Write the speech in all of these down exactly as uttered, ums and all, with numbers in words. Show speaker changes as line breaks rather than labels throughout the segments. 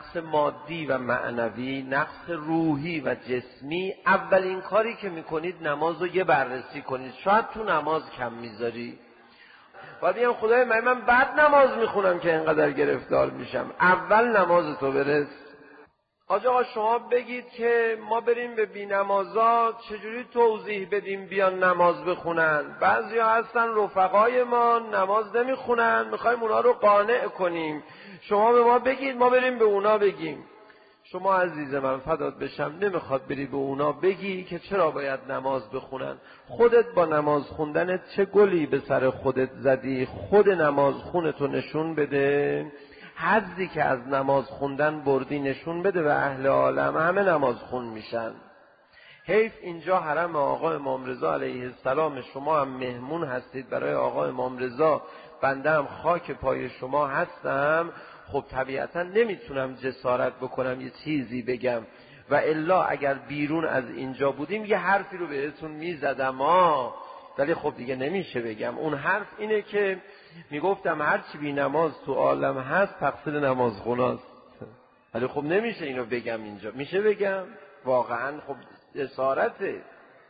نقص مادی و معنوی، نقص روحی و جسمی، اولین کاری که میکنید نماز رو یه بررسی کنید. شاید تو نماز کم میذاری، باید بگم خدای من من بد نماز میخونم که اینقدر گرفتار میشم. اول نماز تو برس. آج آقا شما بگید که ما بریم به بینمازا چجوری توضیح بدیم بیان نماز بخونن. بعضی ها هستن رفقای ما نماز نمیخونن، میخوایم اونا رو قانع کنیم. شما به ما بگید ما بریم به اونا بگیم. شما عزیز من فدات بشم نمیخواد بری به اونا بگی که چرا باید نماز بخونن. خودت با نماز خوندن چه گلی به سر خودت زدی؟ خود نماز خونتو نشون بده. حظی که از نماز خوندن بردی نشون بده و اهل عالم همه نماز خون میشن. حیف اینجا حرم آقا امام رضا علیه السلام، شما هم مهمون هستید برای آقا امام رضا، بنده هم خاک پای شما هستم. خب طبیعتا نمیتونم جسارت بکنم یه چیزی بگم و الا اگر بیرون از اینجا بودیم یه حرفی رو بهتون میزدم ها، ولی خب دیگه نمیشه بگم. اون حرف اینه که میگفتم هرچی بی نماز تو عالم هست تقصیر نماز خوناست، ولی خب نمیشه اینو بگم اینجا. میشه بگم واقعا خب جسارته.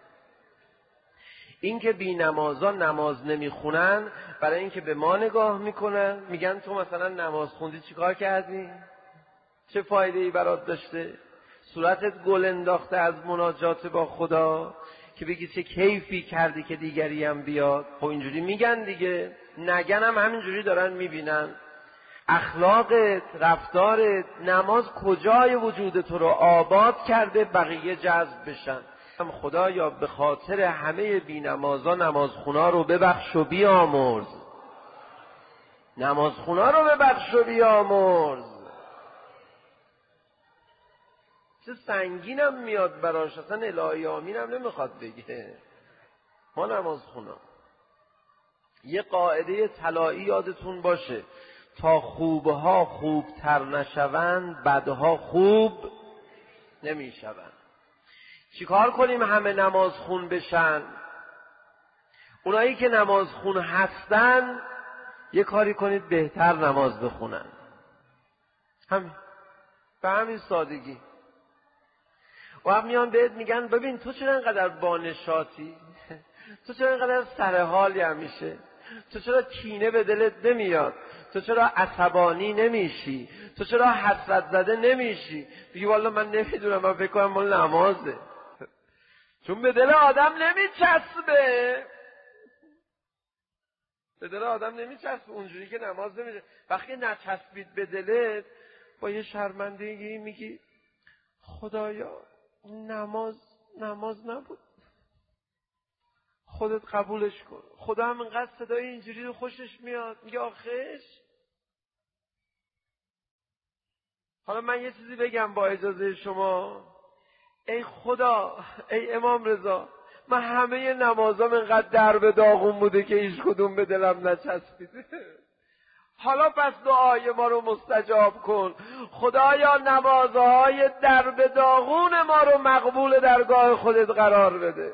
این که بی نمازا نماز نمیخونن برای اینکه به ما نگاه میکنن، میگن تو مثلا نماز خوندی چیکار کردی؟ چه فایده ای برات داشته؟ صورتت گل انداخته از مناجات با خدا که بگی چه کیفی کردی که دیگری هم بیاد. خب اینجوری میگن دیگه، نگن هم همینجوری دارن میبینن. اخلاقت، رفتارت، نماز کجای وجود تو رو آباد کرده بقیه جذب بشن. خدایا به خاطر همه بی نمازا نمازخونا رو ببخش و بیامرز. نمازخونا رو ببخش و بیامرز. چه سنگینم میاد براش، اصلا الهی آمینم نمیخواد بگه. ما نمازخونا یه قاعده طلایی یادتون باشه، تا خوبها خوبتر نشوند بدها خوب نمیشوند. چیکار کنیم همه نماز خون بشن؟ اونایی که نماز خون هستن یه کاری کنید بهتر نماز بخونن. همین، به همین سادگی. و هم میان بهت میگن ببین تو چرا اینقدر بانشاتی؟ تو چرا اینقدر سرحالی همیشه؟ تو چرا کینه به دلت نمیاد؟ تو چرا عصبانی نمیشی؟ تو چرا حسرت زده نمیشی؟ بگی والا من نمیدونم، من فکر کنم مال نمازه. چون به دل آدم نمیچسبه. به دل آدم نمیچسبه اونجوری که نماز نمیشه. وقتی نچسبید به دلت با یه شرمندگی میگی خدایا نماز نماز نبود، خودت قبولش کن. خدا هم اینقدر صدای اینجوری رو خوشش میاد، میگه آخش. حالا من یه چیزی بگم با اجازه شما. ای خدا، ای امام رضا، من همه نمازام اینقدر درب داغون بوده که هیچ کدوم به دلم نچسبیده. حالا پس دعای ما رو مستجاب کن. خدایا نمازهای درب داغون ما رو مقبول درگاه خودت قرار بده.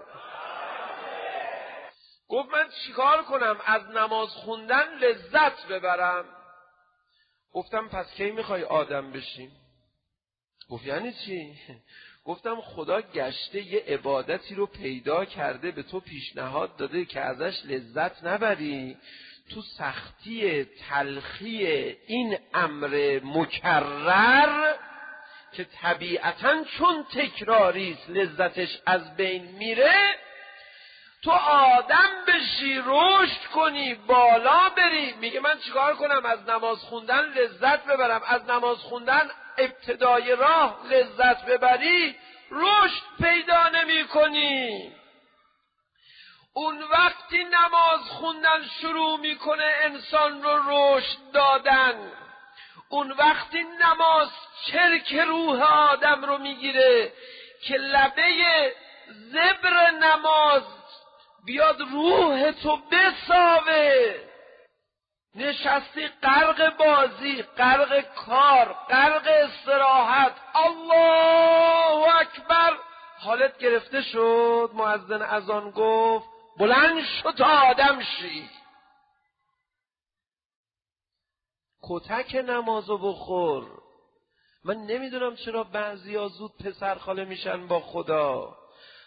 گفت من چیکار کنم از نماز خوندن لذت ببرم؟ گفتم پس کی میخوای آدم بشیم؟ گفت یعنی چی؟ گفتم خدا گشته یه عبادتی رو پیدا کرده به تو پیشنهاد داده که ازش لذت نبری. تو سختی تلخی این امر مکرر که طبیعتاً چون تکراریست لذتش از بین میره، تو آدم بشی، رشد کنی، بالا بری. میگه من چیکار کنم از نماز خوندن لذت ببرم؟ از نماز خوندن ابتدای راه لذت ببری رشد پیدا نمی کنی. اون وقتی نماز خوندن شروع میکنه انسان رو رشد دادن. اون وقتی نماز چرک روح آدم رو میگیره که لبه زبر نماز بیاد روح تو بساوه. نشستی غرق بازی، غرق کار، غرق استراحت، الله اکبر، حالت گرفته شد، مؤذن اذان گفت بلند شو تا آدم شی. کتک نمازو بخور. من نمیدونم چرا بعضیا زود پسرخاله میشن با خدا.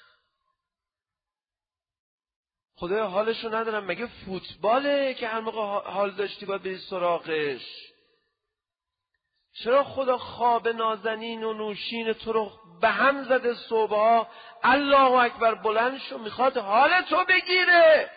خدایا حالشو ندارم. مگه فوتباله که هر موقع حال داشتی باید بری سراغش؟ چرا خدا خواب نازنین و نوشین تو رو به هم زده صبحها الله اکبر بلند شو میخواد حال تو بگیره؟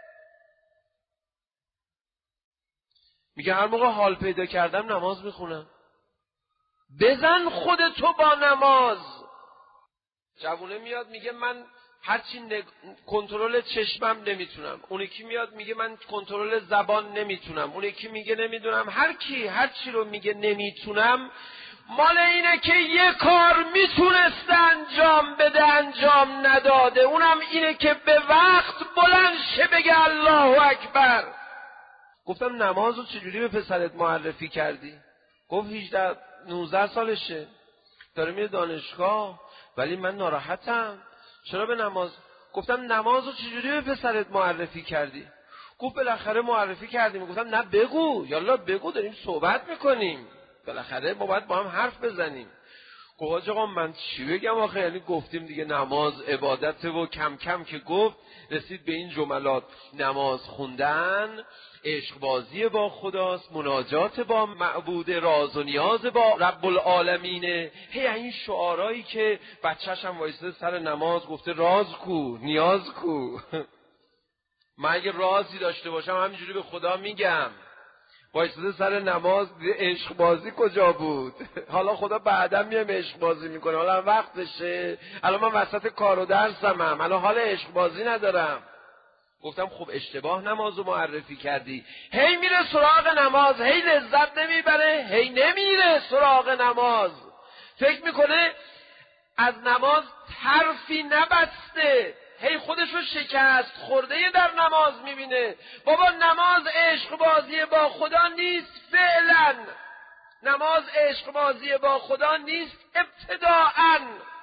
میگه هر موقع حال پیدا کردم نماز میخونم. بزن خودتو با نماز. جوونه میاد میگه من هرچی نگ... کنترل چشمم نمیتونم. اون یکی میاد میگه من کنترل زبان نمیتونم. اون یکی میگه نمیدونم. هر کی هر چی رو میگه نمیتونم، مال اینه که یه کار میتونسته انجام بده انجام نداده. اونم اینه که به وقت بلند شه بگه الله اکبر. گفتم نمازو چجوری به پسرت معرفی کردی؟ گفت هجده نوزده سالشه، داره میره دانشگاه، ولی من ناراحتم. چرا به نماز؟ گفتم نمازو چجوری به پسرت معرفی کردی؟ گفت بالاخره معرفی کردیم. گفتم نه بگو، یالا بگو، داریم صحبت میکنیم، بالاخره ما باید با هم حرف بزنیم. گفت آقا من چی بگم آخه؟ یعنی گفتیم دیگه نماز عبادت و کم کم که گفت رسید به این جملات: نماز خوندن عشق بازی با خداست، مناجات با معبود، راز و نیاز با رب العالمین. هی این شعارایی که بچه‌ش هم وایساده سر نماز گفته راز کو نیاز کو. من اگه رازی داشته باشم همینجوری به خدا میگم. وایساده سر نماز عشق بازی کجا بود؟ حالا خدا بعدا میام عشق بازی میکنه، حالا وقتشه، الان من وسط کار و درسمم، الان حال عشق بازی ندارم. گفتم خب اشتباه نمازو معرفی کردی. هی میره سراغ نماز، هی لذت نمیبره، هی نمیره سراغ نماز. فکر میکنه از نماز طرفی نبسته، هی خودشو شکست خورده در نماز میبینه. بابا نماز عشق بازی با خدا نیست فعلا. نماز عشق بازی با خدا نیست ابتداءً.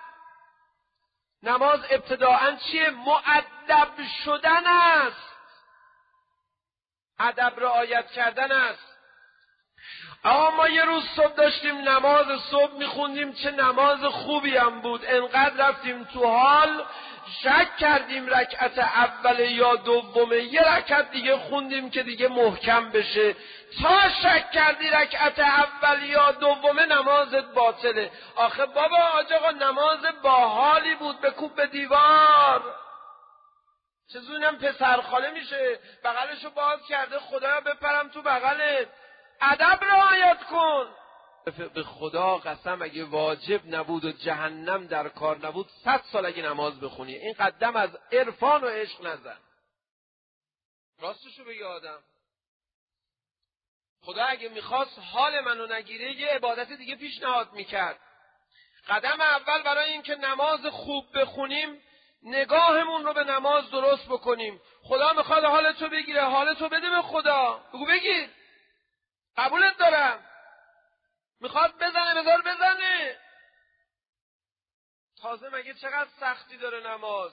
نماز ابتداءً چیه؟ مؤدب شدن است، ادب رعایت کردن است. اما ما یه روز صبح داشتیم نماز صبح میخوندیم، چه نماز خوبی هم بود. انقدر رفتیم تو حال شک کردیم رکعت اول یا دومه، یه رکعت دیگه خوندیم که دیگه محکم بشه. تا شک کردی رکعت اول یا دومه نمازت باطله. آخه بابا آج آقا نماز با حالی بود، بکوب به دیوار. چه زونم پسر خاله میشه بغلشو باز کرده، خدایا بپرم تو بغلت، ادب رعایت کن. به خدا قسم اگه واجب نبود و جهنم در کار نبود صد سال اگه نماز بخونی این قدم از عرفان و عشق نزن. راستشو بگه آدم. خدا اگه میخواست حال منو نگیره یه عبادت دیگه پیشنهاد میکرد. قدم اول برای این که نماز خوب بخونیم نگاهمون رو به نماز درست بکنیم. خدا میخواد حالتو بگیره، حالتو بده به خدا، بگو بگیر، قبولت دارم. میخواد بزنه بذار بزنه. تازه مگه چقدر سختی داره نماز؟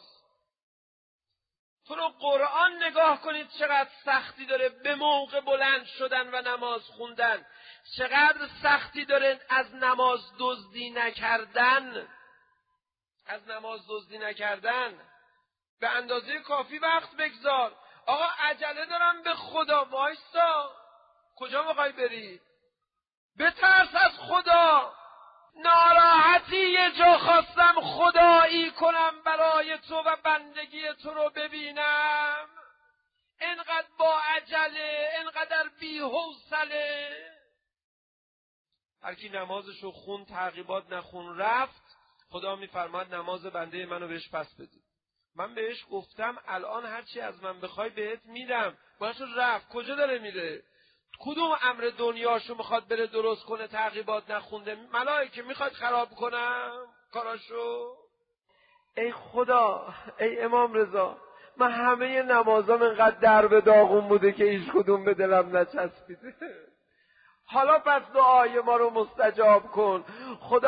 تو رو قرآن نگاه کنید چقدر سختی داره به موقع بلند شدن و نماز خوندن. چقدر سختی داره از نماز دزدی نکردن. از نماز دزدی نکردن. به اندازه کافی وقت بگذار. آقا عجله دارم به خدا، وایستا. کجا میخوای بری؟ بترس از خدا. ناراحتی یه جا خواستم خدایی کنم برای تو و بندگی تو رو ببینم، انقدر با عجله، انقدر بی حوصله. هر کی نمازشو خون تعقیبات نخون رفت، خدا میفرماد نماز بنده منو بهش پس بدید. من بهش گفتم الان هرچی از من بخوای بهت میدم. باشو رفت. کجا داره میره؟ کدوم امر دنیاشو میخواد بره درست کنه تعقیبات نخونده؟ ملائکه میخواد خراب کنم کاراشو؟ ای خدا، ای امام رضا، من همه نمازام انقدر درب داغون بوده که هیچ کدوم به دلم نچسبیده. حالا پس دعای ما رو مستجاب کن خدا.